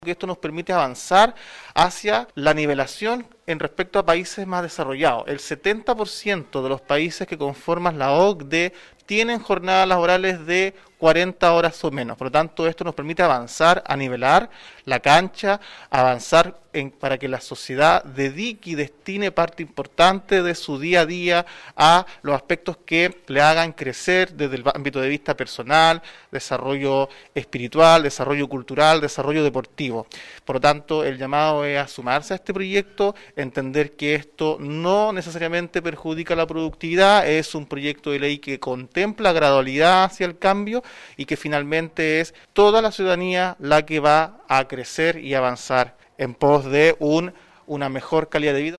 que esto nos permite avanzar hacia la nivelación en respecto a países más desarrollados. El 70% de los países que conforman la OCDE tienen jornadas laborales de 40 horas o menos. Por lo tanto, esto nos permite avanzar, a nivelar la cancha, avanzar para que la sociedad dedique y destine parte importante de su día a día a los aspectos que le hagan crecer desde el ámbito de vista personal, desarrollo espiritual, desarrollo cultural, desarrollo deportivo. Por lo tanto, el llamado es a sumarse a este proyecto, entender que esto no necesariamente perjudica la productividad, es un proyecto de ley que contempla gradualidad hacia el cambio y que finalmente es toda la ciudadanía la que va a crecer y avanzar en pos de una mejor calidad de vida.